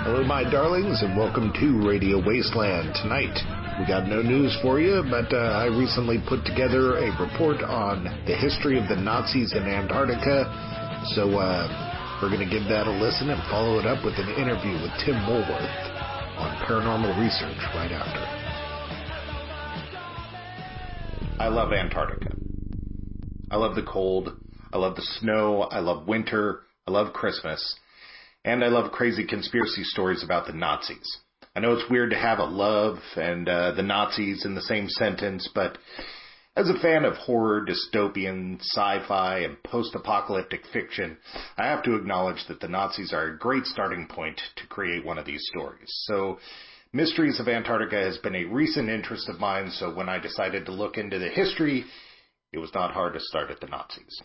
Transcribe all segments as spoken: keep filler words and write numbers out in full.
Hello, my darlings, and welcome to Radio Wasteland. Tonight, we got no news for you, but uh, I recently put together a report on the history of the Nazis in Antarctica, so uh, we're going to give that a listen and follow it up with an interview with Tim Woolworth on paranormal research right after. I love Antarctica. I love the cold. I love the snow. I love winter. I love Christmas. And I love crazy conspiracy stories about the Nazis. I know it's weird to have a love and uh, the Nazis in the same sentence, but as a fan of horror, dystopian, sci-fi, and post-apocalyptic fiction, I have to acknowledge that the Nazis are a great starting point to create one of these stories. So, Mysteries of Antarctica has been a recent interest of mine, so when I decided to look into the history, it was not hard to start at the Nazis.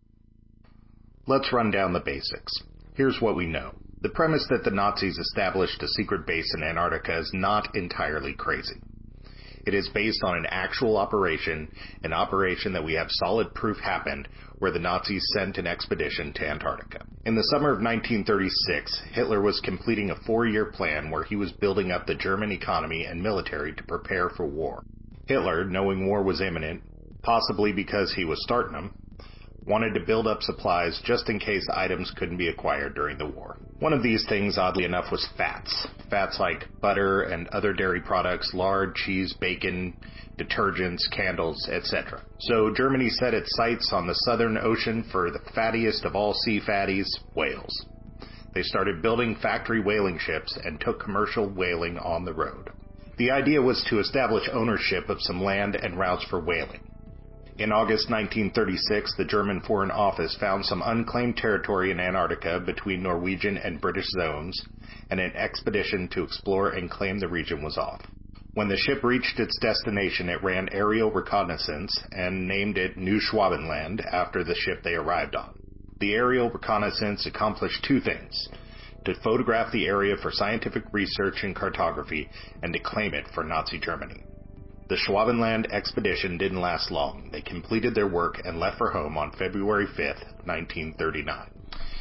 Let's run down the basics. Here's what we know. The premise that the Nazis established a secret base in Antarctica is not entirely crazy. It is based on an actual operation, an operation that we have solid proof happened, where the Nazis sent an expedition to Antarctica. In the summer of nineteen thirty-six, Hitler was completing a four-year plan where he was building up the German economy and military to prepare for war. Hitler, knowing war was imminent, possibly because he was starting them, wanted to build up supplies just in case items couldn't be acquired during the war. One of these things, oddly enough, was fats. Fats like butter and other dairy products, lard, cheese, bacon, detergents, candles, et cetera. So Germany set its sights on the Southern Ocean for the fattiest of all sea fatties, whales. They started building factory whaling ships and took commercial whaling on the road. The idea was to establish ownership of some land and routes for whaling. In August nineteen thirty-six, the German Foreign Office found some unclaimed territory in Antarctica between Norwegian and British zones, and an expedition to explore and claim the region was off. When the ship reached its destination, it ran aerial reconnaissance and named it New Schwabenland after the ship they arrived on. The aerial reconnaissance accomplished two things: to photograph the area for scientific research and cartography, and to claim it for Nazi Germany. The Schwabenland expedition didn't last long. They completed their work and left for home on February fifth, nineteen thirty-nine.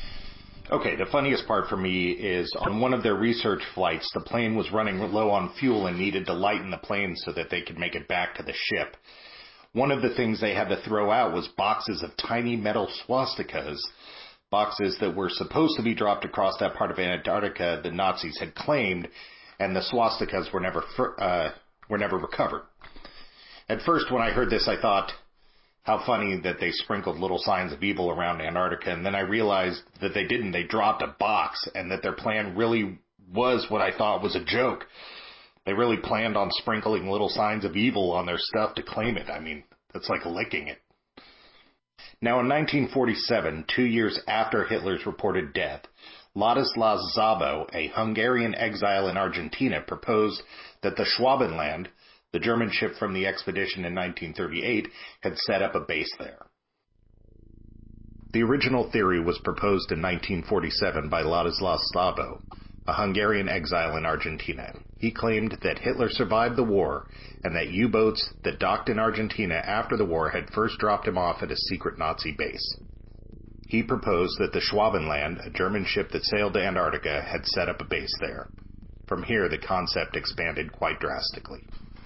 Okay, the funniest part for me is on one of their research flights, the plane was running low on fuel and needed to lighten the plane so that they could make it back to the ship. One of the things they had to throw out was boxes of tiny metal swastikas, boxes that were supposed to be dropped across that part of Antarctica the Nazis had claimed, and the swastikas were never uh, were never recovered. At first, when I heard this, I thought, how funny that they sprinkled little signs of evil around Antarctica, and then I realized that they didn't. They dropped a box, and that their plan really was what I thought was a joke. They really planned on sprinkling little signs of evil on their stuff to claim it. I mean, that's like licking it. Now, in nineteen forty-seven, two years after Hitler's reported death, Ladislav Szabo, a Hungarian exile in Argentina, proposed that the Schwabenland, the German ship from the expedition in nineteen thirty-eight, had set up a base there. The original theory was proposed in nineteen forty-seven by Ladislav Szabo, a Hungarian exile in Argentina. He claimed that Hitler survived the war and that U-boats that docked in Argentina after the war had first dropped him off at a secret Nazi base. He proposed that the Schwabenland, a German ship that sailed to Antarctica, had set up a base there. From here, the concept expanded quite drastically.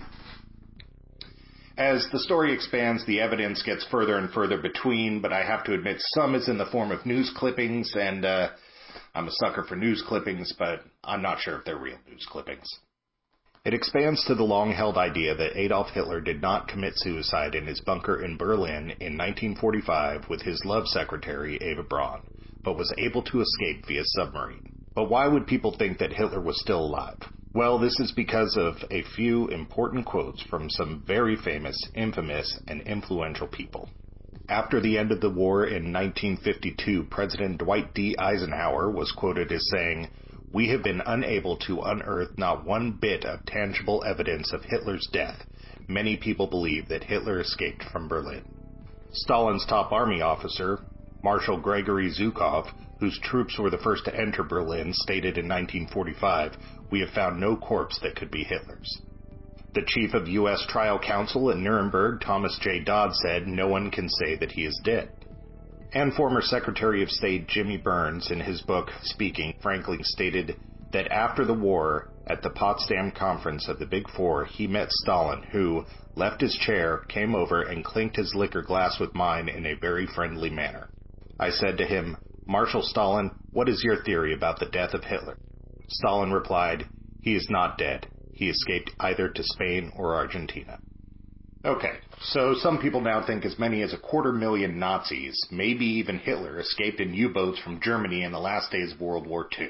As the story expands, the evidence gets further and further between, but I have to admit some is in the form of news clippings, and uh, I'm a sucker for news clippings, but I'm not sure if they're real news clippings. It expands to the long-held idea that Adolf Hitler did not commit suicide in his bunker in Berlin in nineteen forty-five with his love secretary, Eva Braun, but was able to escape via submarine. But why would people think that Hitler was still alive? Well, this is because of a few important quotes from some very famous, infamous, and influential people. After the end of the war in nineteen fifty-two, President Dwight D. Eisenhower was quoted as saying, "We have been unable to unearth not one bit of tangible evidence of Hitler's death. Many people believe that Hitler escaped from Berlin." Stalin's top army officer, Marshal Gregory Zhukov, whose troops were the first to enter Berlin, stated in nineteen forty-five, "We have found no corpse that could be Hitler's." The chief of U S trial counsel at Nuremberg, Thomas J. Dodd, said, "No one can say that he is dead." And former Secretary of State Jimmy Burns, in his book Speaking Frankly, stated, that after the war, at the Potsdam Conference of the Big Four, he met Stalin, who left his chair, came over, and clinked his liquor glass with mine in a very friendly manner. I said to him, "Marshal Stalin, what is your theory about the death of Hitler?" Stalin replied, "He is not dead. He escaped either to Spain or Argentina." Okay, so some people now think as many as a quarter million Nazis, maybe even Hitler, escaped in U-boats from Germany in the last days of World War Two.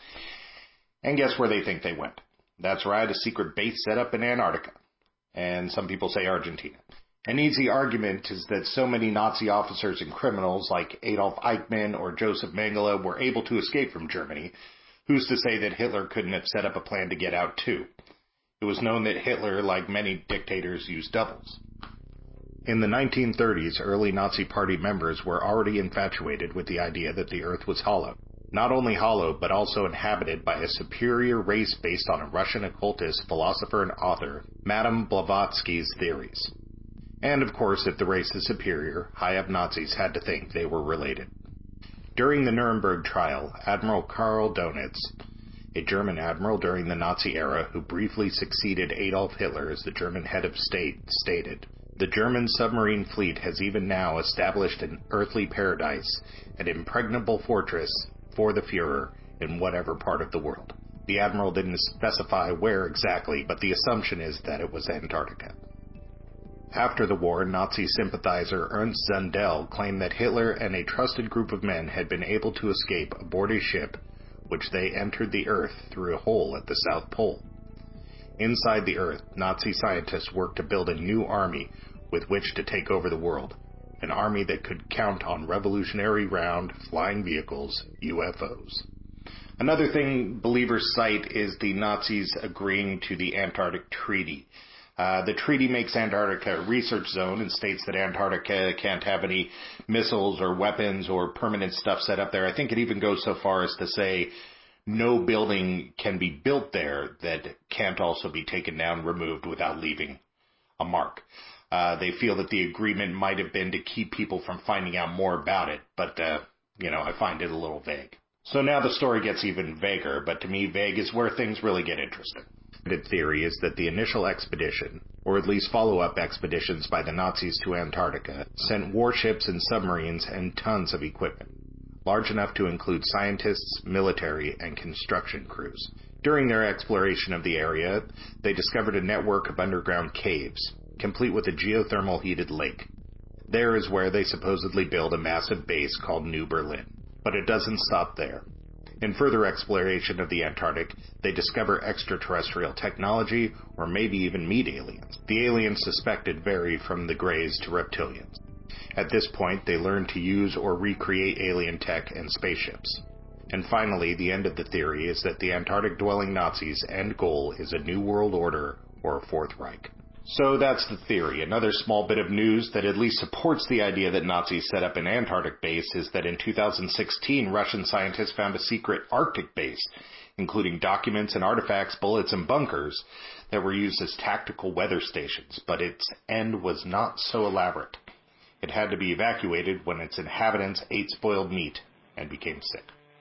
And guess where they think they went? That's right, a secret base set up in Antarctica. And some people say Argentina. An easy argument is that so many Nazi officers and criminals like Adolf Eichmann or Joseph Mengele were able to escape from Germany. Who's to say that Hitler couldn't have set up a plan to get out too? It was known that Hitler, like many dictators, used doubles. In the nineteen thirties, early Nazi Party members were already infatuated with the idea that the Earth was hollow. Not only hollow, but also inhabited by a superior race based on a Russian occultist, philosopher, and author, Madame Blavatsky's theories. And of course, if the race is superior, high-up Nazis had to think they were related. During the Nuremberg trial, Admiral Karl Donitz, a German admiral during the Nazi era who briefly succeeded Adolf Hitler as the German head of state, stated, "The German submarine fleet has even now established an earthly paradise, an impregnable fortress for the Führer in whatever part of the world." The admiral didn't specify where exactly, but the assumption is that it was Antarctica. After the war, Nazi sympathizer Ernst Zundel claimed that Hitler and a trusted group of men had been able to escape aboard a ship which they entered the Earth through a hole at the South Pole. Inside the Earth, Nazi scientists worked to build a new army with which to take over the world, an army that could count on Revolutionary Round, flying vehicles, U F Os. Another thing believers cite is the Nazis agreeing to the Antarctic Treaty. Uh, the treaty makes Antarctica a research zone and states that Antarctica can't have any missiles or weapons or permanent stuff set up there. I think it even goes so far as to say no building can be built there that can't also be taken down, removed without leaving a mark. Uh, they feel that the agreement might have been to keep people from finding out more about it, but, uh, you know, I find it a little vague. So now the story gets even vaguer, but to me, vague is where things really get interesting. The theory is that the initial expedition, or at least follow-up expeditions by the Nazis to Antarctica, sent warships and submarines and tons of equipment, large enough to include scientists, military, and construction crews. During their exploration of the area, they discovered a network of underground caves, complete with a geothermal heated lake. There is where they supposedly build a massive base called New Berlin. But it doesn't stop there. In further exploration of the Antarctic, they discover extraterrestrial technology, or maybe even meet aliens. The aliens suspected vary from the Greys to reptilians. At this point, they learn to use or recreate alien tech and spaceships. And finally, the end of the theory is that the Antarctic-dwelling Nazis' end goal is a new world order or a Fourth Reich. So that's the theory. Another small bit of news that at least supports the idea that Nazis set up an Antarctic base is that in two thousand sixteen, Russian scientists found a secret Arctic base, including documents and artifacts, bullets, and bunkers that were used as tactical weather stations, but its end was not so elaborate. It had to be evacuated when its inhabitants ate spoiled meat and became sick.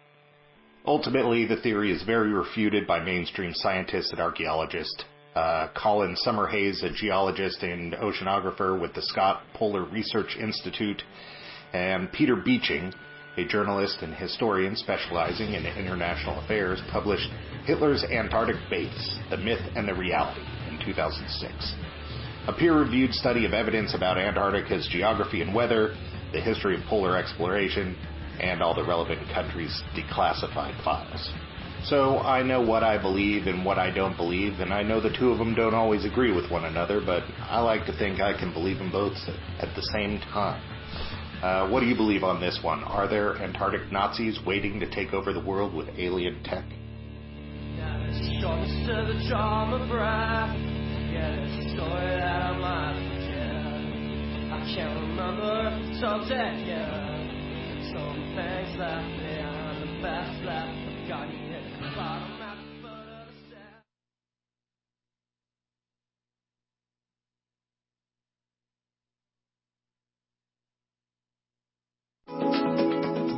Ultimately, the theory is very refuted by mainstream scientists and archaeologists. Uh, Colin Summerhays, a geologist and oceanographer with the Scott Polar Research Institute, and Peter Beeching, a journalist and historian specializing in international affairs, published Hitler's Antarctic Base, The Myth and the Reality in two thousand six. A peer-reviewed study of evidence about Antarctica's geography and weather, the history of polar exploration, and all the relevant countries' declassified files. So I know what I believe and what I don't believe, and I know the two of them don't always agree with one another, but I like to think I can believe them both at the same time. Uh, what do you believe on this one? Are there Antarctic Nazis waiting to take over the world with alien tech?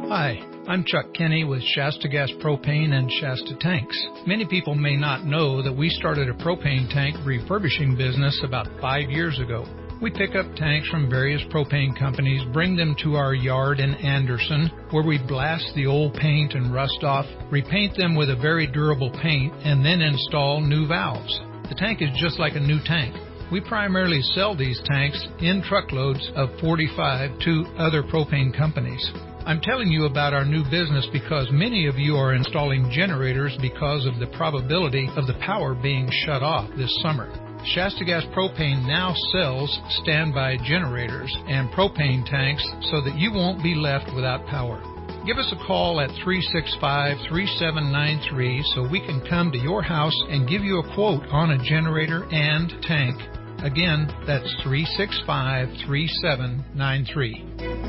Hi, I'm Chuck Kenny with Shasta Gas Propane and Shasta Tanks. Many people may not know that we started a propane tank refurbishing business about five years ago. We pick up tanks from various propane companies, bring them to our yard in Anderson, where we blast the old paint and rust off, repaint them with a very durable paint, and then install new valves. The tank is just like a new tank. We primarily sell these tanks in truckloads of forty-five to other propane companies. I'm telling you about our new business because many of you are installing generators because of the probability of the power being shut off this summer. Shasta Gas Propane now sells standby generators and propane tanks so that you won't be left without power. Give us a call at three six five, three seven nine three so we can come to your house and give you a quote on a generator and tank. Again, that's three six five, three seven nine three.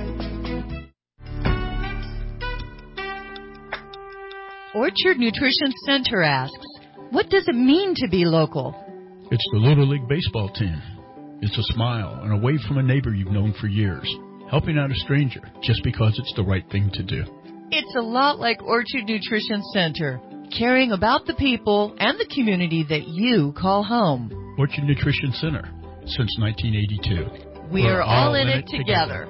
Orchard Nutrition Center asks, what does it mean to be local? It's the Little League baseball team. It's a smile and a wave from a neighbor you've known for years, helping out a stranger just because it's the right thing to do. It's a lot like Orchard Nutrition Center, caring about the people and the community that you call home. Orchard Nutrition Center, since nineteen eighty-two. We We're are all, all in, in it together.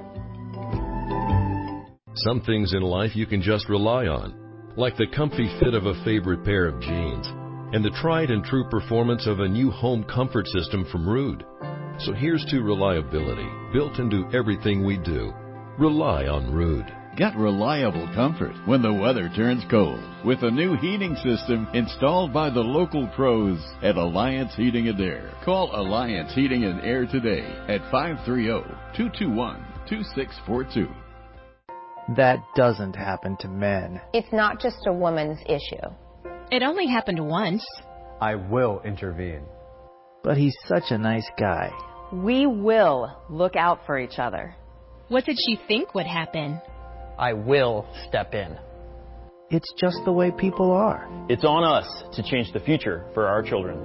together. Some things in life you can just rely on, like the comfy fit of a favorite pair of jeans and the tried and true performance of a new home comfort system from Ruud. So here's to reliability, built into everything we do. Rely on Ruud. Get reliable comfort when the weather turns cold with a new heating system installed by the local pros at Alliance Heating and Air. Call Alliance Heating and Air today at five three zero, two two one, two six four two. That doesn't happen to men. It's not just a woman's issue. It only happened once. I will intervene. But he's such a nice guy. We will look out for each other. What did she think would happen? I will step in. It's just the way people are. It's on us to change the future for our children.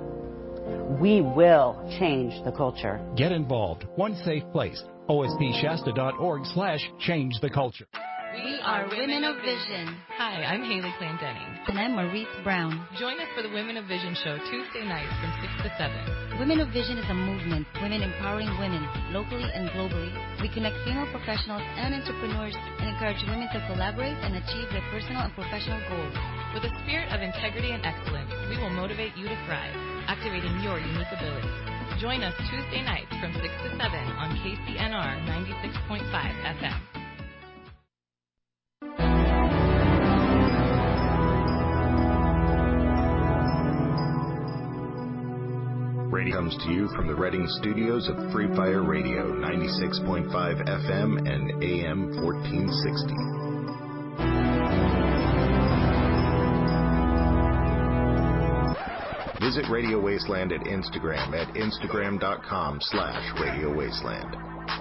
We will change the culture. Get involved. One safe place. O S P Shasta dot org slash change the culture. We are Women of Vision. Hi, I'm Haley Clendenning. And I'm Maurice Brown. Join us for the Women of Vision show Tuesday nights from six to seven. Women of Vision is a movement, women empowering women, locally and globally. We connect female professionals and entrepreneurs and encourage women to collaborate and achieve their personal and professional goals. With a spirit of integrity and excellence, we will motivate you to thrive, activating your unique abilities. Join us Tuesday nights from six to seven on K C N R ninety-six point five F M. Radio comes to you from the Reading studios of Free Fire Radio, ninety-six point five F M and A M fourteen sixty. Visit Radio Wasteland at Instagram at instagram.com slash Radio Wasteland.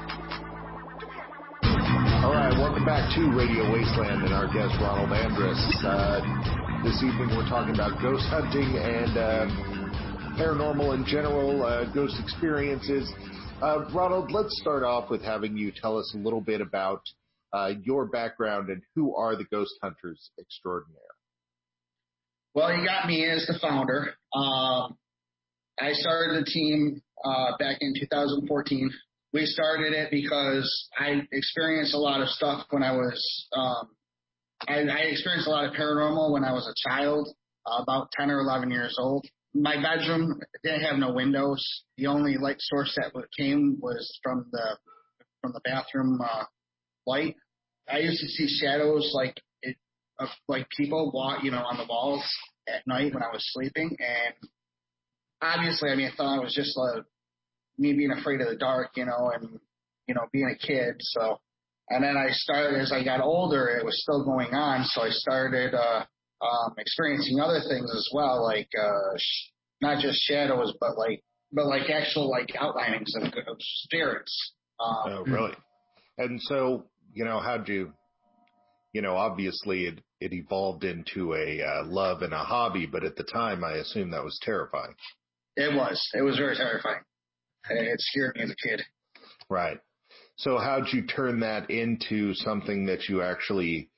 All right, welcome back to Radio Wasteland and our guest, Ronald Andrus. Uh, this evening we're talking about ghost hunting and uh, paranormal in general, uh, ghost experiences. Uh, Ronald, let's start off with having you tell us a little bit about uh, your background and who are the Ghost Hunters Extraordinaire. Well, you got me as the founder. Um, I started the team uh, back in two thousand fourteen. We started it because I experienced a lot of stuff when I was, um, I, I experienced a lot of paranormal when I was a child, uh, about ten or eleven years old. My bedroom didn't have no windows. The only light source that came was from the from the bathroom uh, light. I used to see shadows like it, of like people walk, you know, on the walls at night when I was sleeping. And obviously, I mean, I thought it was just uh, me being afraid of the dark, you know, and you know, being a kid. So, and then I started as I got older, it was still going on. So I started. Uh, Um, experiencing other things as well, like uh, sh- not just shadows, but like, but like actual like outlinings of, of spirits. Um, oh, really? And so, you know, how'd you, you know, obviously it, it evolved into a uh, love and a hobby, but at the time, I assume that was terrifying. It was. It was very terrifying. It scared me as a kid. Right. So how'd you turn that into something that you actually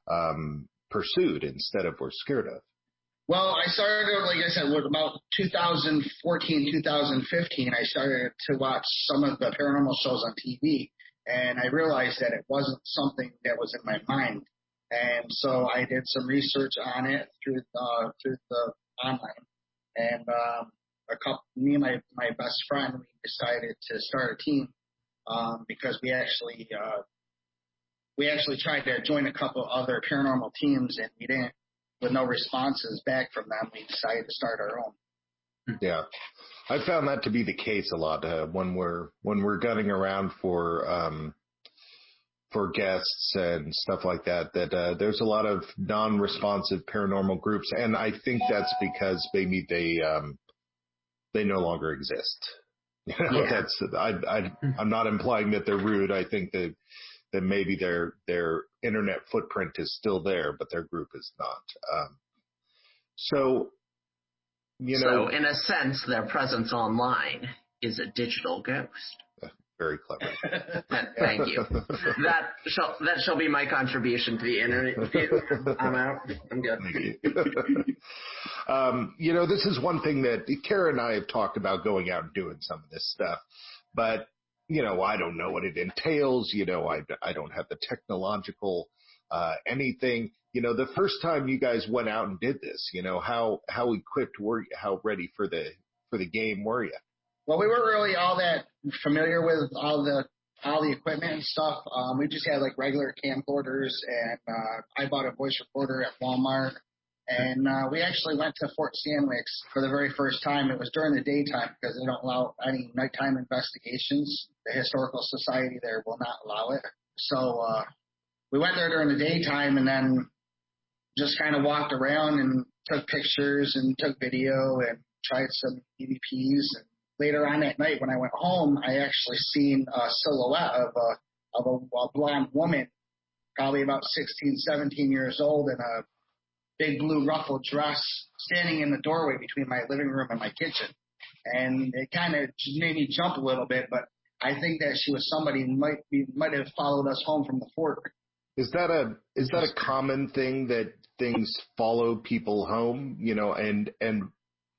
um, pursued instead of were scared of? Well, I started, like I said, with about two thousand fourteen, two thousand fifteen, I started to watch some of the paranormal shows on T V, and I realized that it wasn't something that was in my mind. And so I did some research on it through uh, through the online, and um, a couple, me and my, my best friend, we decided to start a team um, because we actually uh, we actually tried to join a couple other paranormal teams, and we didn't. With no responses back from them, we decided to start our own. Yeah, I found that to be the case a lot uh, when we're when we're gunning around for um, for guests and stuff like that. That uh, there's a lot of non-responsive paranormal groups, and I think that's because maybe they um, they no longer exist. You know, yeah. that's I, I I'm not implying that they're rude. I think that. that maybe their their internet footprint is still there, but their group is not. Um, so, you know... So, in a sense, their presence online is a digital ghost. Very clever. Thank you. That shall, that shall be my contribution to the internet. I'm out. I'm good. Thank you. um, you know, this is one thing that Kara and I have talked about, going out and doing some of this stuff, but you know, I don't know what it entails. You know, I, I don't have the technological uh, anything. You know, the first time you guys went out and did this, you know, how how equipped were you? How ready for the for the game were you? Well, we weren't really all that familiar with all the all the equipment and stuff. Um, we just had like regular camcorders, and uh, I bought a voice recorder at Walmart. And uh, we actually went to Fort Stanwix for the very first time. It was during the daytime because they don't allow any nighttime investigations. The Historical Society there will not allow it. So uh, we went there during the daytime and then just kind of walked around and took pictures and took video and tried some E V Ps. And later on that night when I went home, I actually seen a silhouette of a, of a, a blonde woman, probably about sixteen, seventeen years old, and a big blue ruffled dress standing in the doorway between my living room and my kitchen. And it kind of made me jump a little bit, but I think that she was somebody who might be, might have followed us home from the fort. Is that a, is that a common thing that things follow people home, you know, and, and,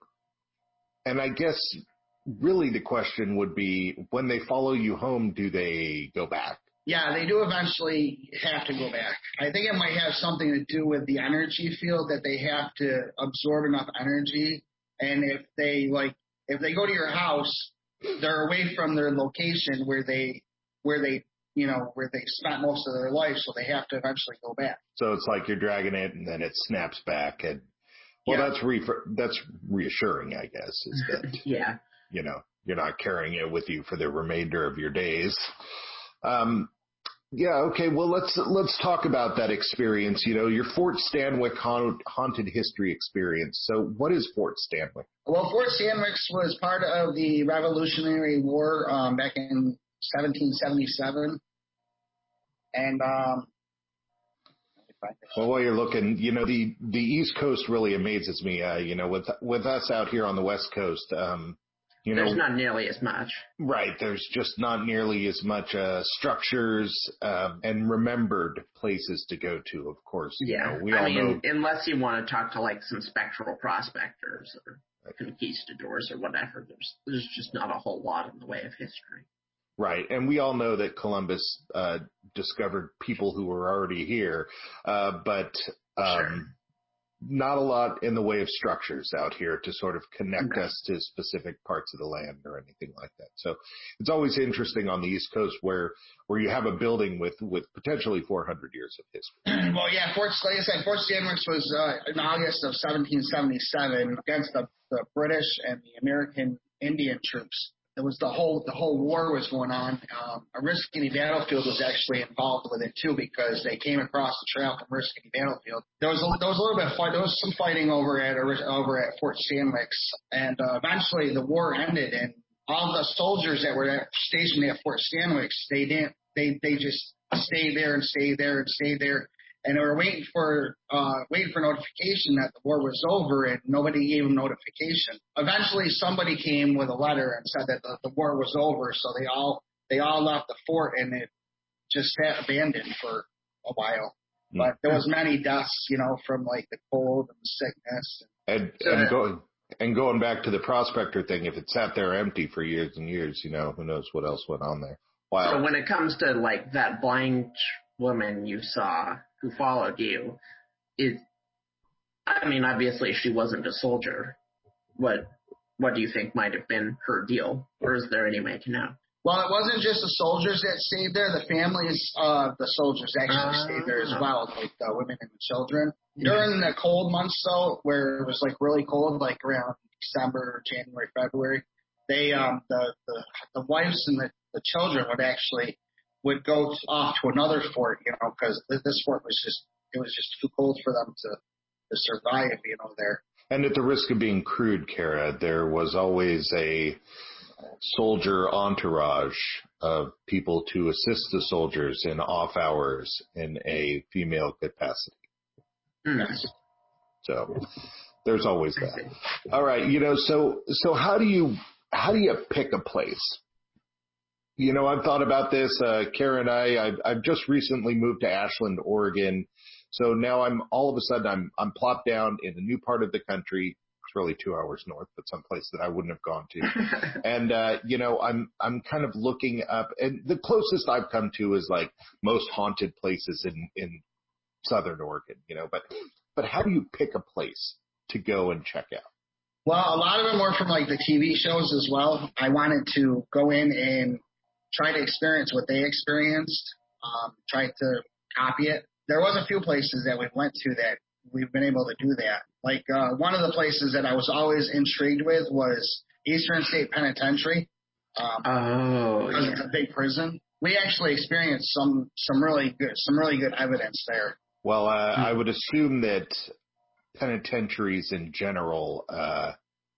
and I guess really the question would be, when they follow you home, do they go back? Yeah, they do eventually have to go back. I think it might have something to do with the energy field, that they have to absorb enough energy. And if they like, if they go to your house, they're away from their location where they, where they, you know, where they spent most of their life. So they have to eventually go back. So it's like you're dragging it and then it snaps back. And well, yeah. that's re- that's reassuring, I guess, is that, yeah, you know, you're not carrying it with you for the remainder of your days. Um, yeah, okay. Well, let's let's talk about that experience. You know, your Fort Stanwix haunted history experience. So, what is Fort Stanwix? Well, Fort Stanwix was part of the Revolutionary War um, back in seventeen seventy-seven, and um, well, while you're looking, you know, the the East Coast really amazes me. Uh, you know, with with us out here on the West Coast. Um, You know, there's not nearly as much. Right. There's just not nearly as much uh, structures um, and remembered places to go to, of course. Yeah. You know, we I all mean, know. Unless you want to talk to like some spectral prospectors or conquistadors or whatever, there's there's just not a whole lot in the way of history. Right. And we all know that Columbus uh, discovered people who were already here, uh, but um, sure. not a lot in the way of structures out here to sort of connect okay. us to specific parts of the land or anything like that. So it's always interesting on the East Coast where, where you have a building with, with potentially four hundred years of history. Well, yeah, Fort, like I said, Fort Stanwix was uh, in August of seventeen seventy-seven against the, the British and the American Indian troops. It was the whole the whole war was going on. Um, Oriskany Battlefield was actually involved with it too, because they came across the trail from Oriskany Battlefield. There was a, there was a little bit of fight. There was some fighting over at over at Fort Stanwix, and uh, eventually the war ended. And all the soldiers that were stationed at Fort Stanwix, they didn't. They they just stayed there and stayed there and stayed there. And they were waiting for uh, waiting for notification that the war was over, and nobody gave them notification. Eventually, somebody came with a letter and said that the, the war was over, so they all they all left the fort, and it just sat abandoned for a while. But there was many deaths, you know, from like the cold and the sickness. And, so and that, going and going back to the prospector thing, if it sat there empty for years and years, you know, who knows what else went on there. Wow. So when it comes to like that blind woman you saw who followed you, is I mean, obviously she wasn't a soldier. What what do you think might have been her deal, or is there any way to know? Well, it wasn't just the soldiers that stayed there. The families of the soldiers actually uh, stayed there as well, like the women and the children. Yeah. During the cold months, though, where it was like really cold, like around December, January, February, they um the the, the wives and the, the children would actually would go off to another fort, you know, because this fort was just it was just too cold for them to to survive, you know, there. And at the risk of being crude, Kara, there was always a soldier entourage of people to assist the soldiers in off hours in a female capacity. Nice. So there's always that. All right, you know, so so how do you how do you pick a place? You know, I've thought about this. Uh, Kara and I, I've, I've just recently moved to Ashland, Oregon. So now I'm all of a sudden I'm I'm plopped down in a new part of the country. It's really two hours north, but someplace that I wouldn't have gone to. And uh, you know, I'm I'm kind of looking up, and the closest I've come to is like most haunted places in in Southern Oregon. You know, but but how do you pick a place to go and check out? Well, a lot of them were from like the T V shows as well. I wanted to go in and try to experience what they experienced, um, try to copy it. There was a few places that we went to that we've been able to do that. Like uh, one of the places that I was always intrigued with was Eastern State Penitentiary. Um, oh, because yeah. It's a big prison. We actually experienced some some really good some really good evidence there. Well, uh, mm-hmm. I would assume that penitentiaries in general uh,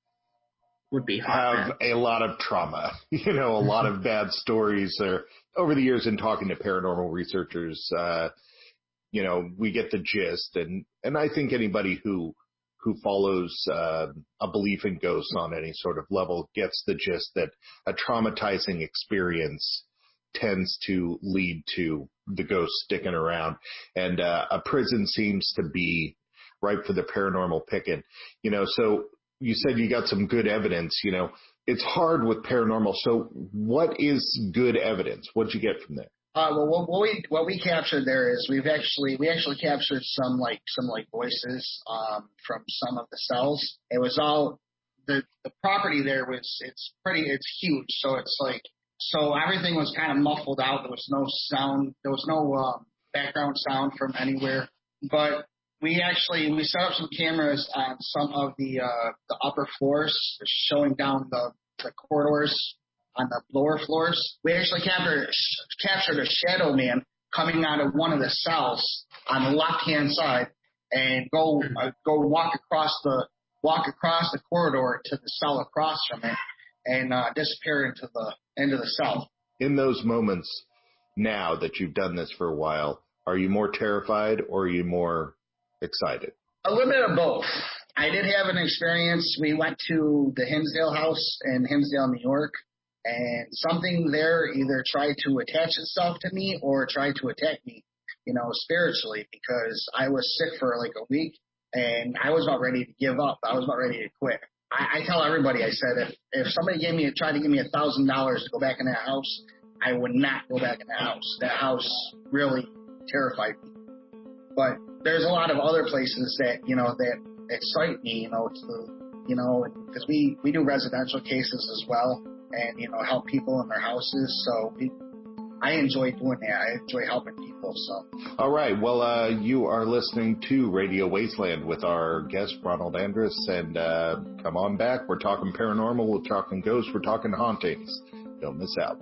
would be have a lot of trauma. You know, a lot of bad stories. Or over the years, in talking to paranormal researchers, uh, you know, we get the gist, and and I think anybody who who follows uh, a belief in ghosts on any sort of level gets the gist that a traumatizing experience tends to lead to the ghost sticking around, and uh, a prison seems to be ripe for the paranormal picking. You know, so you said you got some good evidence. You know, it's hard with paranormal. So what is good evidence? What'd you get from there? Uh, well, what, what we what we captured there is we've actually we actually captured some like some like voices um, from some of the cells. It was all the the property there was it's pretty it's huge, so it's like so everything was kind of muffled out. There was no sound. There was no um, background sound from anywhere. But we actually we set up some cameras on some of the uh, the upper floors, showing down the, the corridors. On the lower floors, we actually captured captured a shadow man coming out of one of the cells on the left hand side, and go uh, go walk across the walk across the corridor to the cell across from it, and uh, disappear into the into the cell. In those moments, now that you've done this for a while, are you more terrified or are you more excited? A little bit of both. I did have an experience. We went to the Hinsdale House in Hinsdale, New York. And something there either tried to attach itself to me or tried to attack me, you know, spiritually, because I was sick for like a week and I was about ready to give up. I was about ready to quit. I, I tell everybody, I said, if, if somebody gave me, tried to give me a thousand dollars to go back in that house, I would not go back in that house. That house really terrified me. But there's a lot of other places that, you know, that excite me, you know, to, you know, because we, we do residential cases as well. And, you know, help people in their houses. So we, I enjoy doing that. I enjoy helping people. So. All right. Well, uh, you are listening to Radio Wasteland with our guest, Ronald Andrus. And uh, come on back. We're talking paranormal. We're talking ghosts. We're talking hauntings. Don't miss out.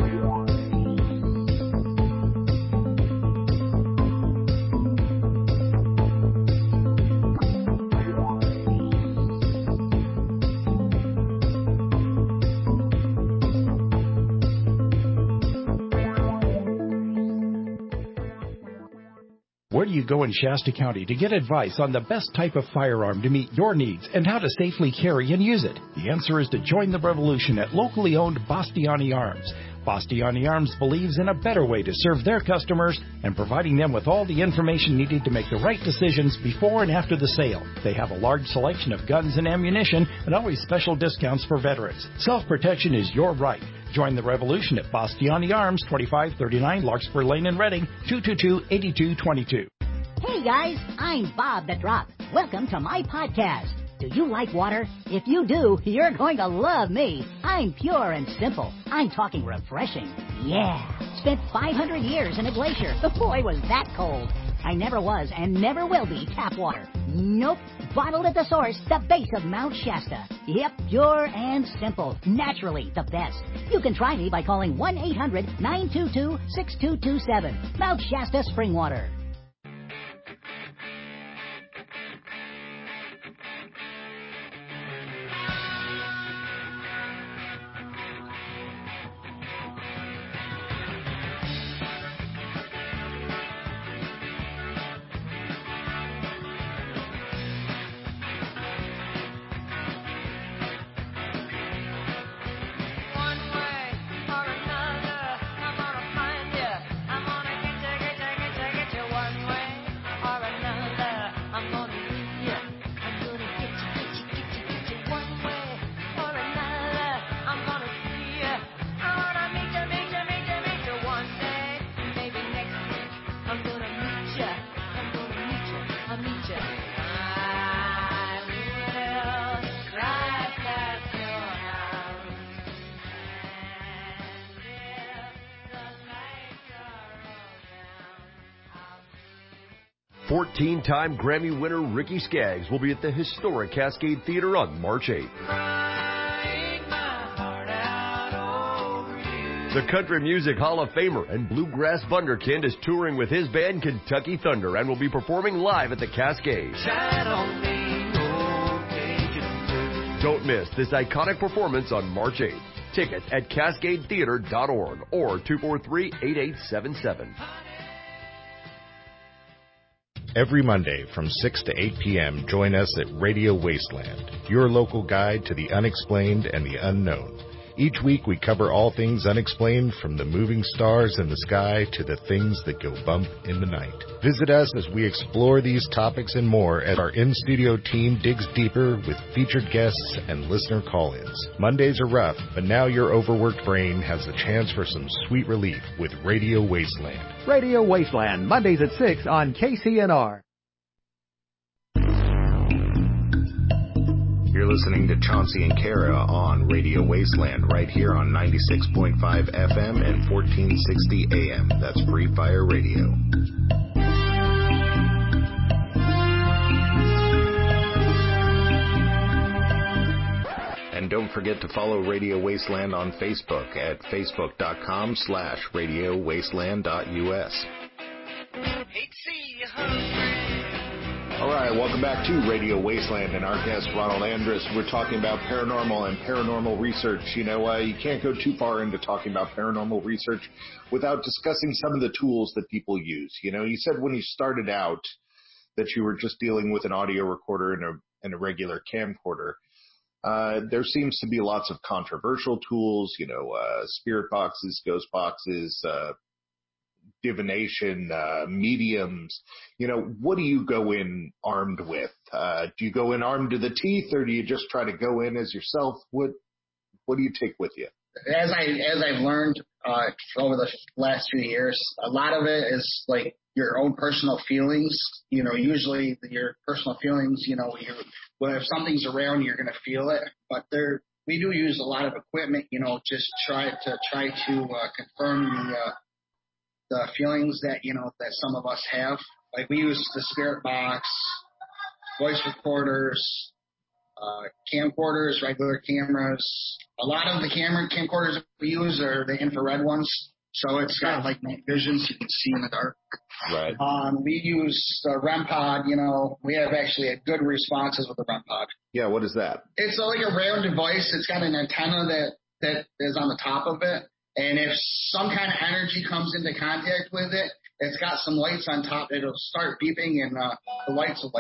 Where do you go in Shasta County to get advice on the best type of firearm to meet your needs and how to safely carry and use it? The answer is to join the revolution at locally owned Bastiani Arms. Bastiani Arms believes in a better way to serve their customers and providing them with all the information needed to make the right decisions before and after the sale. They have a large selection of guns and ammunition and always special discounts for veterans. Self-protection is your right. Join the revolution at Bastiani Arms, twenty-five thirty-nine Larkspur Lane in Reading, two two two, eight two two two. Hey guys, I'm Bob the Drop. Welcome to my podcast. Do you like water? If you do, you're going to love me. I'm pure and simple. I'm talking refreshing. Yeah. Spent five hundred years in a glacier. Boy, was that cold. I never was and never will be tap water. Nope. Bottled at the source, the base of Mount Shasta. Yep, pure and simple. Naturally the best. You can try me by calling one eight hundred, nine two two, six two two seven. Mount Shasta Spring Water. fourteen-time Grammy winner Ricky Skaggs will be at the historic Cascade Theater on March eighth. The Country Music Hall of Famer and Bluegrass Wunderkind is touring with his band Kentucky Thunder and will be performing live at the Cascade. Don't miss this iconic performance on March eighth. Tickets at cascade theater dot org or two four three, eight eight seven seven. Every Monday from six to eight p.m., join us at Radio Wasteland, your local guide to the unexplained and the unknown. Each week we cover all things unexplained, from the moving stars in the sky to the things that go bump in the night. Visit us as we explore these topics and more as our in-studio team digs deeper with featured guests and listener call-ins. Mondays are rough, but now your overworked brain has a chance for some sweet relief with Radio Wasteland. Radio Wasteland, Mondays at six on K C N R. You're listening to Chauncey and Kara on Radio Wasteland right here on ninety-six point five F M and fourteen sixty A M. That's Free Fire Radio. And don't forget to follow Radio Wasteland on Facebook at facebook.com slash radiowasteland.us. All right, welcome back to Radio Wasteland and our guest, Ronald Andrus. We're talking about paranormal and paranormal research. You know, uh, you can't go too far into talking about paranormal research without discussing some of the tools that people use. You know, you said when you started out that you were just dealing with an audio recorder and a, and a regular camcorder. Uh, there seems to be lots of controversial tools, you know, uh, spirit boxes, ghost boxes, uh, divination, uh, mediums. You know, what do you go in armed with? Uh, do you go in armed to the teeth, or do you just try to go in as yourself? What, what do you take with you? As I, as I've learned, uh, over the last few years, a lot of it is like your own personal feelings. You know, usually your personal feelings, you know, you well, if something's around, you're going to feel it. But there, we do use a lot of equipment, you know, just try to try to uh, confirm the uh, the feelings that, you know, that some of us have. Like we use the spirit box, voice recorders, uh, camcorders, regular cameras. A lot of the camera camcorders we use are the infrared ones. So it's got like night vision, so you can see in the dark. Right. Um, we use the REM pod, you know, we have actually had good responses with the REM pod. Yeah, what is that? It's like a round device. It's got an antenna that, that is on the top of it. And if some kind of energy comes into contact with it, it's got some lights on top. It'll start beeping and uh, the lights will light up.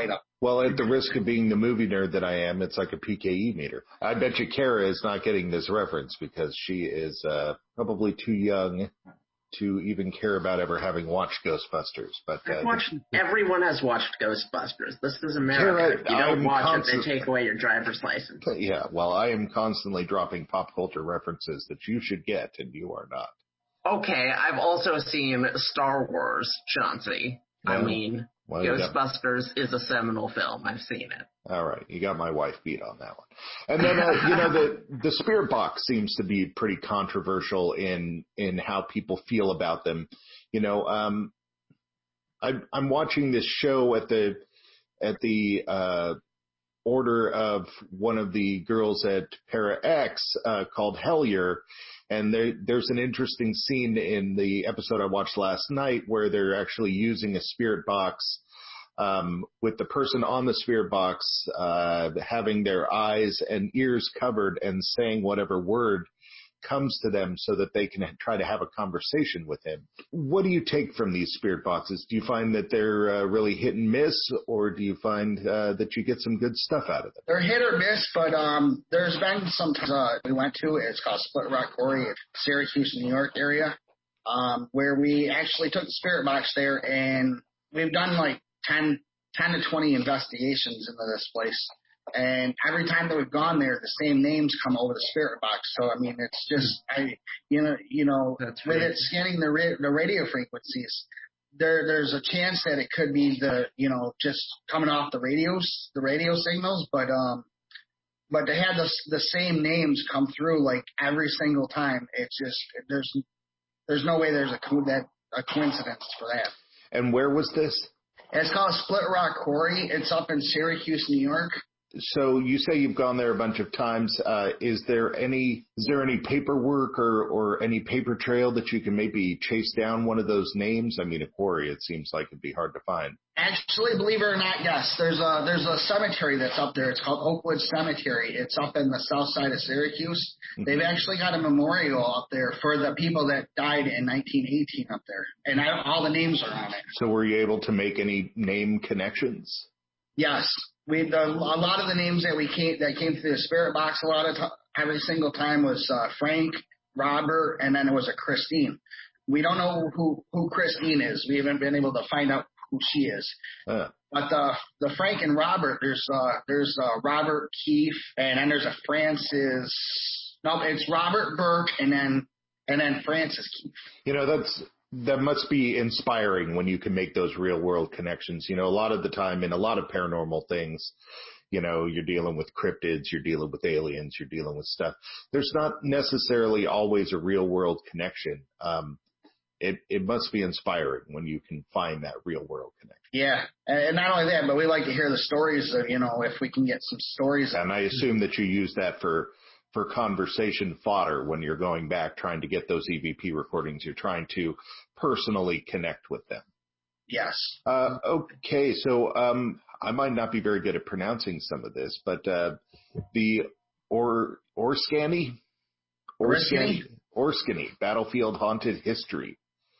Well, at the risk of being the movie nerd that I am, it's like a P K E meter. I bet you Kara is not getting this reference because she is uh, probably too young to even care about ever having watched Ghostbusters. But uh, watched, everyone has watched Ghostbusters. This is America. Kara, you don't I'm watch constant, it, they take away your driver's license. Yeah, well, I am constantly dropping pop culture references that you should get, and you are not. Okay, I've also seen Star Wars, Chauncey. No. I mean, well, Ghostbusters is a seminal film. I've seen it. All right, you got my wife beat on that one. And then, uh, you know, the the Spirit Box seems to be pretty controversial in in how people feel about them. You know, um, I, I'm watching this show at the at the uh, order of one of the girls at Para X uh, called Hellier. And there, there's an interesting scene in the episode I watched last night where they're actually using a spirit box um, with the person on the spirit box uh, having their eyes and ears covered and saying whatever word comes to them so that they can try to have a conversation with him. What do you take from these spirit boxes? Do you find that they're uh, really hit and miss, or do you find uh, that you get some good stuff out of them? They're hit or miss, but um, there's been some times uh, we went to, it's called Split Rock Quarry, Syracuse, New York area, um, where we actually took the spirit box there, and we've done like ten, ten to twenty investigations into this place. And every time that we've gone there, the same names come over the spirit box. So I mean, it's just I, you know, you know, That's with right. it scanning the ra- the radio frequencies, there there's a chance that it could be the, you know, just coming off the radios, the radio signals. But um, but to have the the same names come through like every single time, it's just there's there's no way there's a co- that a coincidence for that. And where was this? It's called Split Rock Quarry. It's up in Syracuse, New York. So you say you've gone there a bunch of times. Uh, is there any is there any paperwork or, or any paper trail that you can maybe chase down one of those names? I mean, a quarry, it seems like it'd be hard to find. Actually, believe it or not, yes. There's a there's a cemetery that's up there. It's called Oakwood Cemetery. It's up in the south side of Syracuse. Mm-hmm. They've actually got a memorial up there for the people that died in nineteen eighteen up there, and I, all the names are on it. So were you able to make any name connections? Yes. We the, a lot of the names that we came that came through the spirit box a lot of t- every single time was uh, Frank, Robert, and then it was a Christine. We don't know who, who Christine is. We haven't been able to find out who she is. Uh. But the the Frank and Robert, there's uh, there's uh, Robert Keefe, and then there's a Francis. No, it's Robert Burke, and then and then Francis Keefe. You know, that's. That must be inspiring when you can make those real world connections. You know, a lot of the time in a lot of paranormal things, you know, you're dealing with cryptids, you're dealing with aliens, you're dealing with stuff. There's not necessarily always a real world connection. Um, it, it must be inspiring when you can find that real world connection. Yeah. And not only that, but we like to hear the stories of, you know, if we can get some stories. And I assume that you use that for, for conversation fodder when you're going back trying to get those E V P recordings. You're trying to personally connect with them. Yes. Uh, okay, so um, I might not be very good at pronouncing some of this, but uh, the or Orskany, Orskany, Orskany Battlefield Haunted History.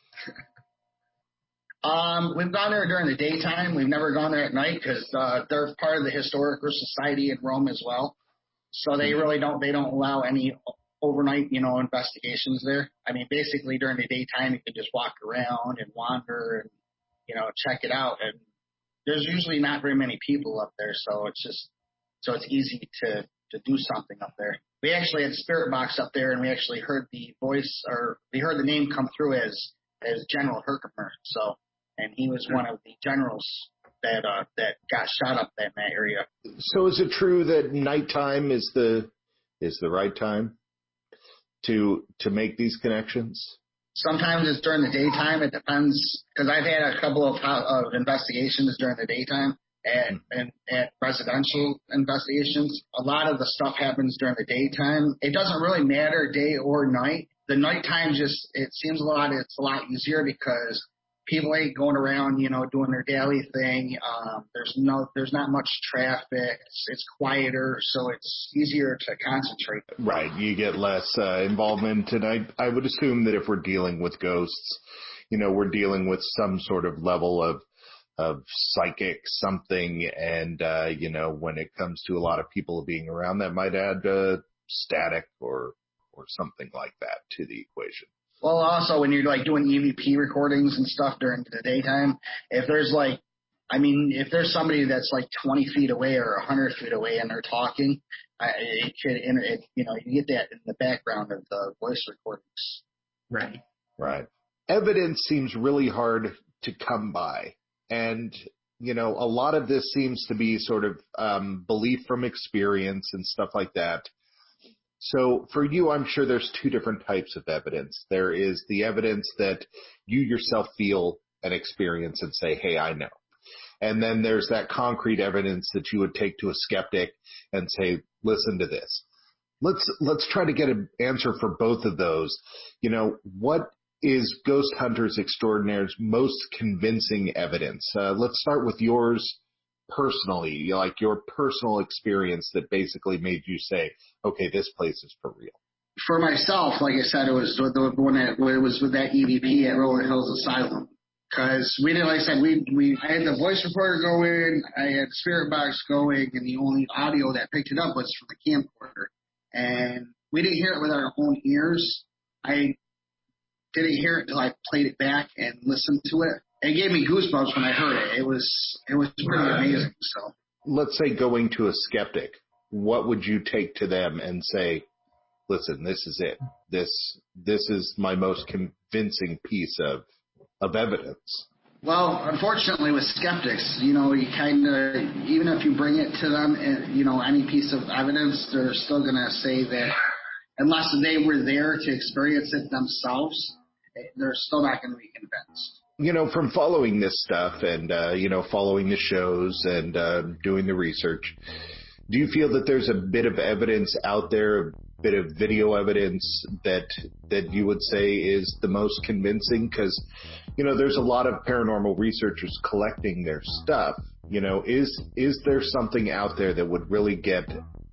Um, we've gone there during the daytime. We've never gone there at night because uh, they're part of the Historical Society in Rome as well. So they really don't, they don't allow any overnight, you know, investigations there. I mean, basically during the daytime, you can just walk around and wander and, you know, check it out. And there's usually not very many people up there. So it's just, so it's easy to, to do something up there. We actually had Spirit Box up there and we actually heard the voice or we heard the name come through as, as General Herkimer. So, and he was one of the generals that uh, that got shot up in that area. So is it true that nighttime is the is the right time to to make these connections? Sometimes it's during the daytime. It depends, because I've had a couple of, of investigations during the daytime and, and at residential investigations. A lot of the stuff happens during the daytime. It doesn't really matter day or night. The nighttime just, it seems a lot, it's a lot easier because people ain't going around, you know, doing their daily thing. Um, there's no, there's not much traffic. It's, it's quieter, so it's easier to concentrate. Right. You get less uh, involvement. And I, I would assume that if we're dealing with ghosts, you know, we're dealing with some sort of level of, of psychic something. And, uh, you know, when it comes to a lot of people being around, that might add uh, static or or something like that to the equation. Well, also when you're like doing E V P recordings and stuff during the daytime, if there's like, I mean, if there's somebody that's like twenty feet away or one hundred feet away and they're talking, I, it could, it, you know, you get that in the background of the voice recordings. Right. Right. Evidence seems really hard to come by. And, you know, a lot of this seems to be sort of um, belief from experience and stuff like that. So for you, I'm sure there's two different types of evidence. There is the evidence that you yourself feel and experience and say, hey, I know. And then there's that concrete evidence that you would take to a skeptic and say, listen to this. Let's let's try to get an answer for both of those. You know, what is Ghost Hunters Extraordinaire's most convincing evidence? Uh, let's start with yours personally, like your personal experience that basically made you say, okay, this place is for real. For myself, like I said, it was the one that it was with that E V P at Rolling Hills Asylum. Because we did, like I said, we we I had the voice recorder going, I had the spirit box going, and the only audio that picked it up was from the camcorder. And we didn't hear it with our own ears. I didn't hear it until I played it back and listened to it. It gave me goosebumps when I heard it. It was it was pretty amazing. So let's say going to a skeptic, what would you take to them and say, listen, this is it. This this is my most convincing piece of of evidence? Well, unfortunately with skeptics, you know, you kind of, even if you bring it to them, you know, any piece of evidence, they're still going to say that unless they were there to experience it themselves, they're still not going to be convinced. You know, from following this stuff and, uh, you know, following the shows and uh, doing the research, do you feel that there's a bit of evidence out there, a bit of video evidence that that you would say is the most convincing? Because, you know, there's a lot of paranormal researchers collecting their stuff. You know, is is there something out there that would really get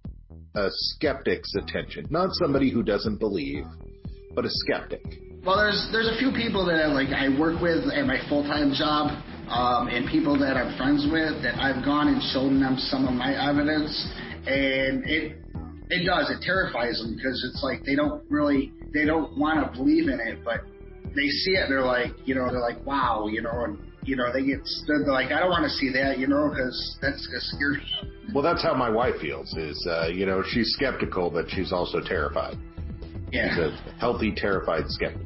a skeptic's attention? Not somebody who doesn't believe, but a skeptic. Well, there's there's a few people that I, like I work with at my full-time job, um, and people that I'm friends with that I've gone and shown them some of my evidence, and it it does it terrifies them because it's like they don't really they don't want to believe in it, but they see it and they're like, you know, they're like, wow, you know, and you know they get they're like, I don't want to see that, you know, because that's scary. Well, that's how my wife feels. Is uh, you know, she's skeptical, but she's also terrified. Yeah. She's a healthy, terrified skeptic.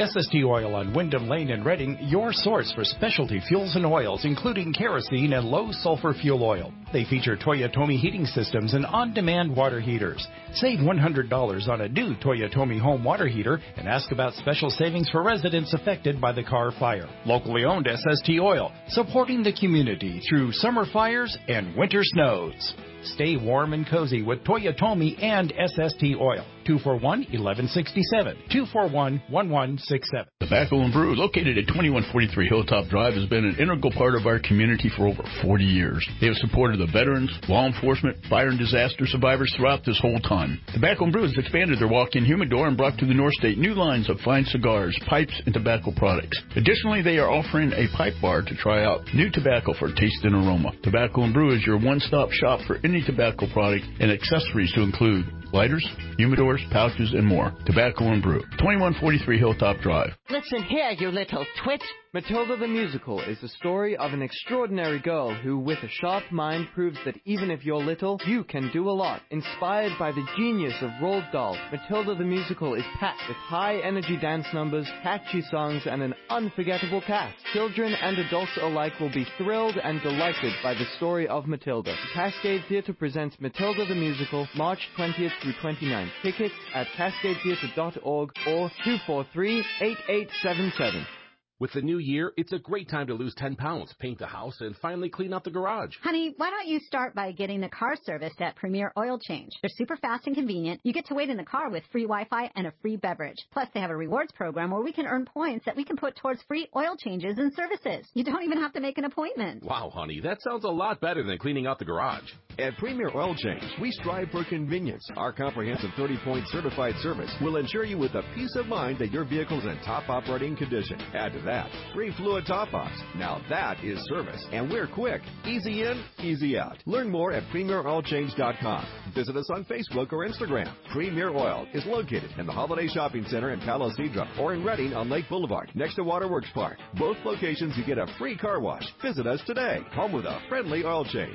S S T Oil on Wyndham Lane in Reading, your source for specialty fuels and oils, including kerosene and low-sulfur fuel oil. They feature Toyotomi heating systems and on-demand water heaters. Save one hundred dollars on a new Toyotomi home water heater and ask about special savings for residents affected by the Carr fire. Locally owned S S T Oil, supporting the community through summer fires and winter snows. Stay warm and cozy with Toyotomi and S S T Oil. two four one, one one six seven. two four one, one one six seven. Tobacco and Brew, located at twenty-one forty-three Hilltop Drive, has been an integral part of our community for over forty years. They have supported the veterans, law enforcement, fire and disaster survivors throughout this whole time. Tobacco and Brew has expanded their walk-in humidor and brought to the North State new lines of fine cigars, pipes, and tobacco products. Additionally, they are offering a pipe bar to try out new tobacco for taste and aroma. Tobacco and Brew is your one-stop shop for any tobacco product and accessories to include lighters, humidors, pouches, and more. Tobacco and Brew, twenty-one forty-three Hilltop Drive. Listen here, you little twit. Matilda the Musical is the story of an extraordinary girl who, with a sharp mind, proves that even if you're little, you can do a lot. Inspired by the genius of Roald Dahl, Matilda the Musical is packed with high-energy dance numbers, catchy songs, and an unforgettable cast. Children and adults alike will be thrilled and delighted by the story of Matilda. The Cascade Theatre presents Matilda the Musical, March twentieth through twenty-ninth. Tickets at cascade theatre dot org or two four three, eight eight seven seven. With the new year, it's a great time to lose ten pounds, paint the house, and finally clean out the garage. Honey, why don't you start by getting the car serviced at Premier Oil Change? They're super fast and convenient. You get to wait in the car with free Wi-Fi and a free beverage. Plus, they have a rewards program where we can earn points that we can put towards free oil changes and services. You don't even have to make an appointment. Wow, honey, that sounds a lot better than cleaning out the garage. At Premier Oil Change, we strive for convenience. Our comprehensive thirty-point certified service will ensure you with the peace of mind that your vehicle is in top operating condition. Add to that, free fluid top-ups. Now that is service, and we're quick. Easy in, easy out. Learn more at premier oil change dot com. Visit us on Facebook or Instagram. Premier Oil is located in the Holiday Shopping Center in Palo Cedro or in Reading on Lake Boulevard, next to Waterworks Park. Both locations you get a free car wash. Visit us today. Home with a friendly oil change.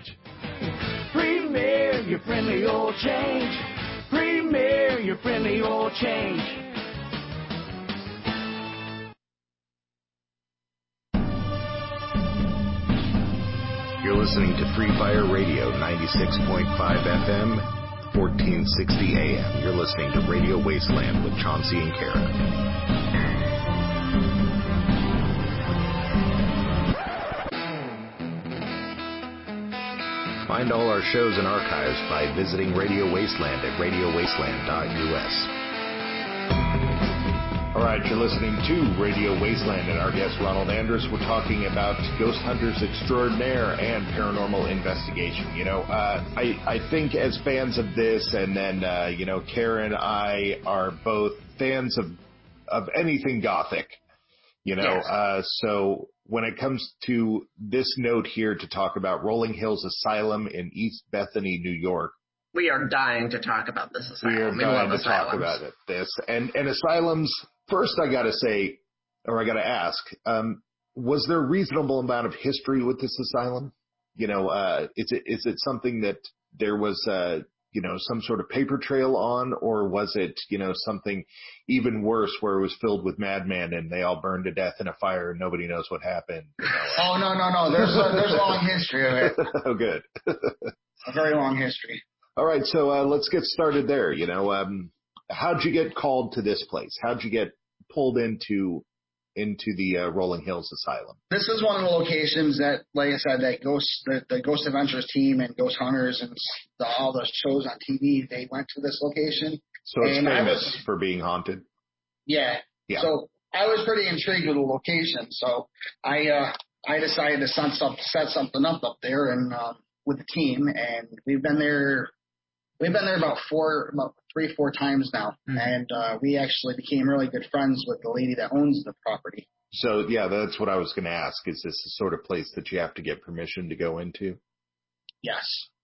Premier, your friendly oil change. Premier, your friendly oil change. You're listening to Free Fire Radio, ninety-six point five F M, fourteen sixty A M. You're listening to Radio Wasteland with Chauncey and Kara. Find all our shows and archives by visiting Radio Wasteland at radio wasteland dot U S. All right, you're listening to Radio Wasteland, and our guest, Ronald Andrus. We're talking about Ghost Hunters Extraordinaire and Paranormal Investigation. You know, uh, I, I think as fans of this, and then, uh, you know, Kara and I are both fans of, of anything Gothic, you know, yes. uh, so when it comes to this note here to talk about Rolling Hills Asylum in East Bethany, New York. We are dying to talk about this asylum. We are we dying to asylums. talk about it, this. And, and asylums, first I got to say, or I got to ask, um, was there a reasonable amount of history with this asylum? You know, uh, is it is it something that there was, uh, you know, some sort of paper trail on, or was it, you know, something even worse where it was filled with madmen and they all burned to death in a fire and nobody knows what happened? You know? Oh, no, no, no. There's a, there's a long history of it. Oh, good. A very long history. All right, so uh, let's get started there. You know, um, how'd you get called to this place? How'd you get pulled into into the uh, Rolling Hills Asylum? This is one of the locations that, like I said, that Ghost, the, the Ghost Adventures team and Ghost Hunters and the, all the shows on T V, they went to this location. So it's and famous was, for being haunted? Yeah. yeah. So I was pretty intrigued with the location, so I uh, I decided to set, some, set something up up there and uh, with the team, and we've been there. We've been there about four, about three, four times now, mm-hmm. and uh, we actually became really good friends with the lady that owns the property. So, yeah, that's what I was going to ask. Is this the sort of place that you have to get permission to go into? Yes.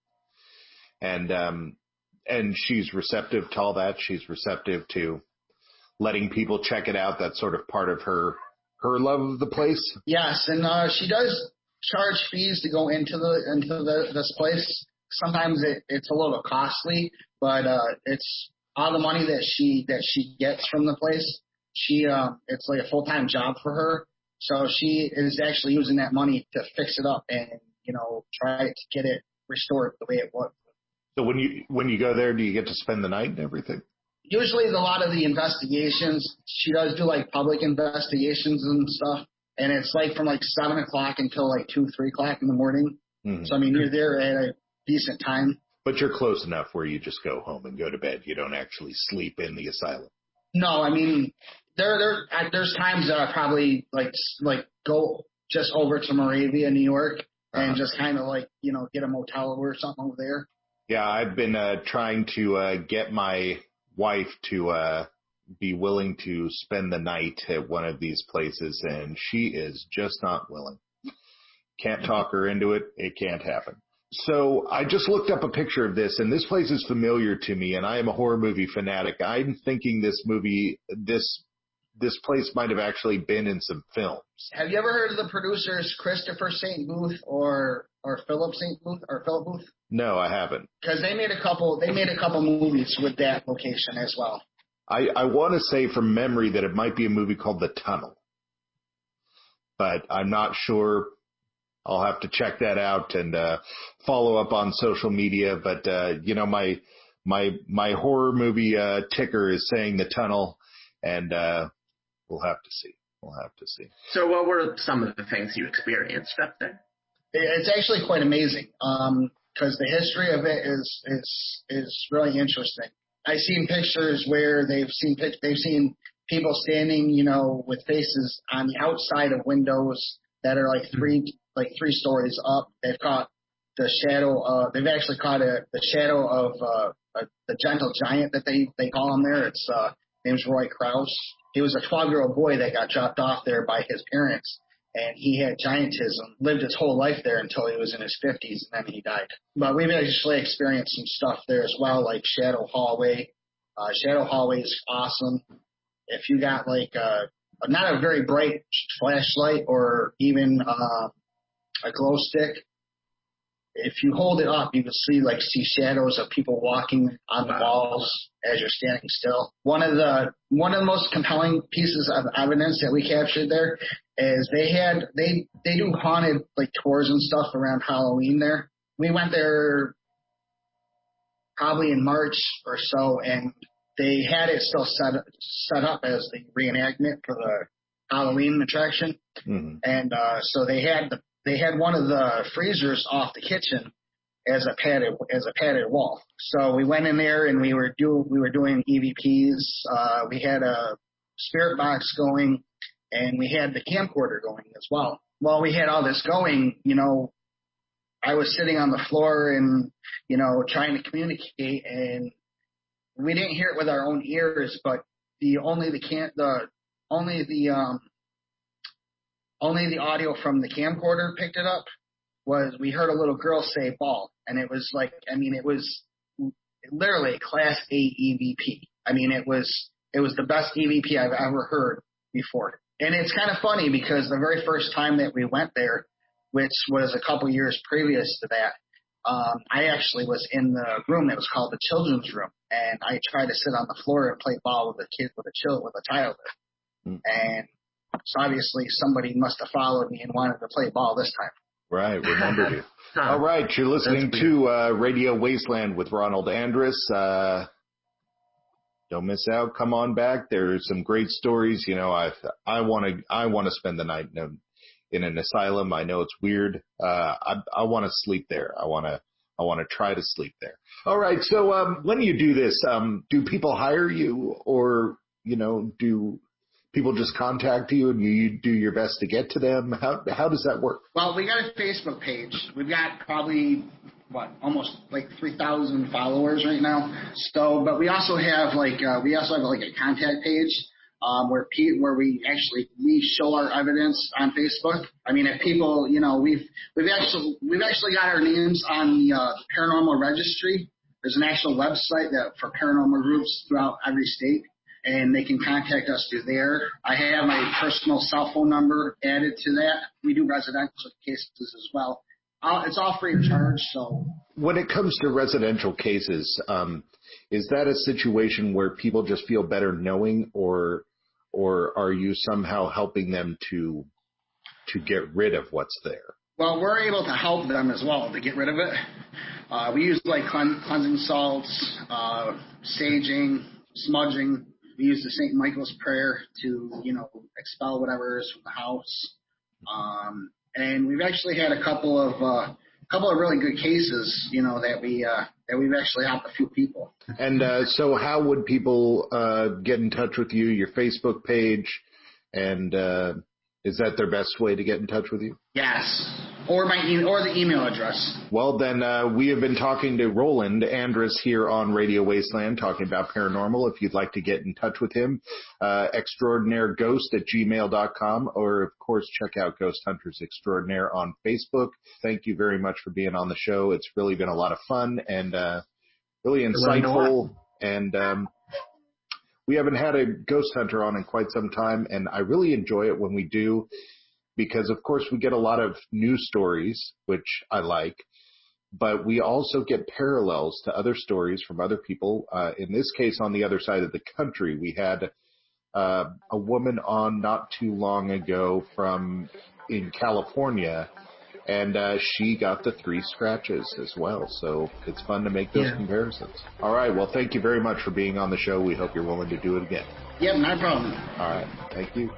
And um, and she's receptive to all that. She's receptive to letting people check it out. That's sort of part of her her love of the place. Yes, and uh, she does charge fees to go into the into the this place. Sometimes it, it's a little costly, but uh, it's all the money that she that she gets from the place. she uh, it's like a full time job for her. So she is actually using that money to fix it up and you know try to get it restored the way it was. So when you when you go there, do you get to spend the night and everything? Usually, a lot of the investigations, she does do like public investigations and stuff, and it's like from like seven o'clock until like two, three o'clock in the morning. Mm-hmm. So I mean, you're there at a decent time. But you're close enough where you just go home and go to bed. You don't actually sleep in the asylum. No, I mean, there there there's times that I probably like like go just over to Moravia, New York, and uh-huh. just kind of like you know get a motel or something over there. Yeah, I've been uh, trying to uh, get my wife to uh, be willing to spend the night at one of these places, and she is just not willing. Can't talk her into it. It can't happen. So I just looked up a picture of this, and this place is familiar to me, and I am a horror movie fanatic. I'm thinking this movie, this this place might have actually been in some films. Have you ever heard of the producers Christopher Saint Booth or or Philip Saint Booth or Philip Booth? No, I haven't. Because they made a couple. They made a couple movies with that location as well. I, I want to say from memory that it might be a movie called The Tunnel, but I'm not sure. I'll have to check that out and uh, follow up on social media. But uh, you know, my my my horror movie uh, ticker is saying The Tunnel, and uh, we'll have to see. We'll have to see. So, what were some of the things you experienced up there? It's actually quite amazing because um, the history of it is is is really interesting. I've seen pictures where they've seen they've seen people standing, you know, with faces on the outside of windows that are like three. Mm-hmm. like three stories up. They've caught the shadow, uh, they've actually caught a, the shadow of, uh, a, the gentle giant that they, they call him there. It's, uh, name's Roy Krause. He was a twelve year old boy that got dropped off there by his parents, and he had giantism, lived his whole life there until he was in his fifties, and then he died. But we've actually experienced some stuff there as well, like Shadow Hallway. Uh, Shadow Hallway is awesome. If you got like, uh, not a very bright flashlight or even, uh, a glow stick, if you hold it up, you can see like see shadows of people walking on the walls as you're standing still. One of the one of the most compelling pieces of evidence that we captured there is they had they they do haunted like tours and stuff around Halloween there. We went there probably in March or so, and they had it still set set up as the reenactment for the Halloween attraction. Mm-hmm. And uh, so they had the They had one of the freezers off the kitchen as a padded as a padded wall. So we went in there and we were do we were doing E V Ps. Uh, we had a spirit box going, and we had the camcorder going as well. While we had all this going, you know, I was sitting on the floor and you know trying to communicate, and we didn't hear it with our own ears, but the only the can the only the um. Only the audio from the camcorder picked it up. Was we heard a little girl say ball, and it was like, I mean, it was literally a Class A E V P. I mean, it was it was the best E V P I've ever heard before. And it's kind of funny because the very first time that we went there, which was a couple years previous to that, um, I actually was in the room that was called the children's room, and I tried to sit on the floor and play ball with a kid with a chill with a child there. Mm. And so obviously somebody must have followed me and wanted to play ball this time. Right, remembered you. All right, you're listening to uh, Radio Wasteland with Ronald Andrus. Uh, don't miss out. Come on back. There's some great stories. You know, I I want to I want to spend the night in, a, in an asylum. I know it's weird. Uh, I I want to sleep there. I want to I want to try to sleep there. All right. So um, when you do this, um, do people hire you, or you know, do people just contact you and you do your best to get to them? How how does that work? Well, we got a Facebook page. We've got probably, what, almost like three thousand followers right now. So, but we also have like, uh, we also have like a contact page um, where pe- where we actually, we show our evidence on Facebook. I mean, if people, you know, we've, we've actually, we've actually got our names on the uh, paranormal registry. There's an actual website that for paranormal groups throughout every state, and they can contact us through there. I have my personal cell phone number added to that. We do residential cases as well. Uh, it's all free of charge. So when it comes to residential cases, um, is that a situation where people just feel better knowing, or or are you somehow helping them to to get rid of what's there? Well, we're able to help them as well to get rid of it. Uh, we use like cleansing salts, uh, saging, smudging. We use the Saint Michael's prayer to, you know, expel whatever is from the house. Um, and we've actually had a couple of uh, couple of really good cases, you know, that we uh, that we've actually helped a few people. And uh, so, how would people uh, get in touch with you? Your Facebook page, and uh, is that their best way to get in touch with you? Yes. Or my e- or the email address. Well, then uh, we have been talking to Roland Andrus here on Radio Wasteland, talking about paranormal. If you'd like to get in touch with him, uh, extraordinaireghost at gmail dot com, or, of course, check out Ghost Hunters Extraordinaire on Facebook. Thank you very much for being on the show. It's really been a lot of fun and uh, really insightful. And um, we haven't had a ghost hunter on in quite some time, and I really enjoy it when we do. Because, of course, we get a lot of news stories, which I like, but we also get parallels to other stories from other people. Uh, in this case, on the other side of the country, we had uh, a woman on not too long ago from in California, and uh, she got the three scratches as well. So it's fun to make those yeah. comparisons. All right. Well, thank you very much for being on the show. We hope you're willing to do it again. Yeah, no problem. All right. Thank you.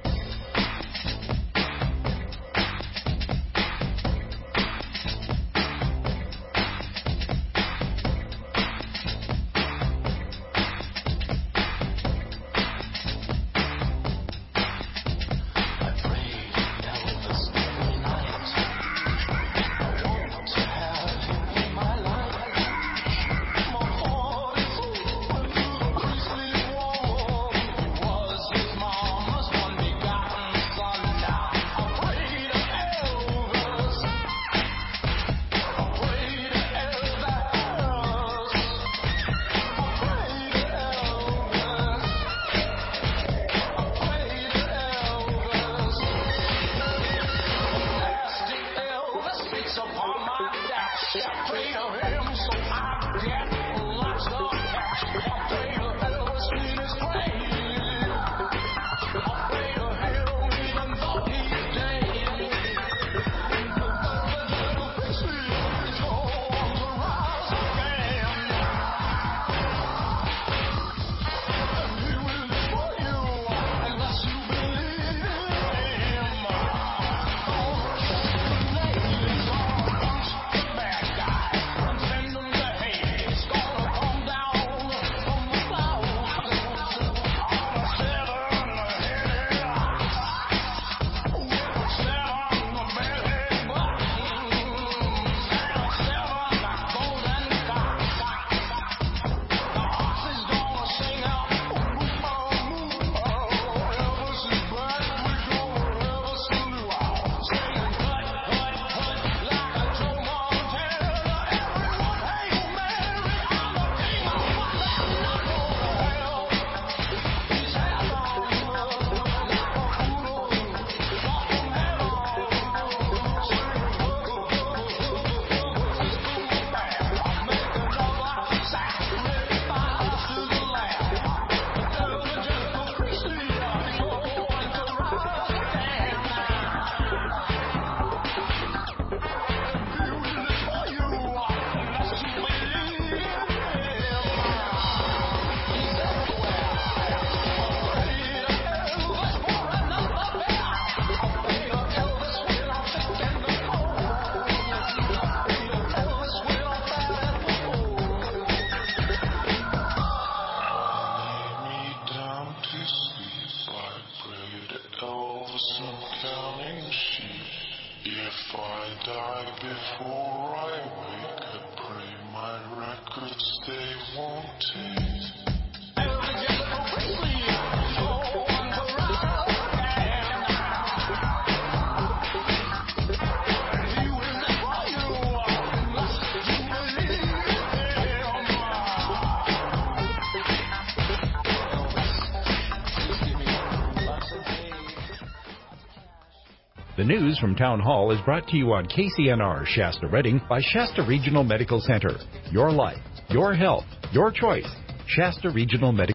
The news from Town Hall is brought to you on K C N R Shasta Redding by Shasta Regional Medical Center. Your life, your health, your choice. Shasta Regional Medical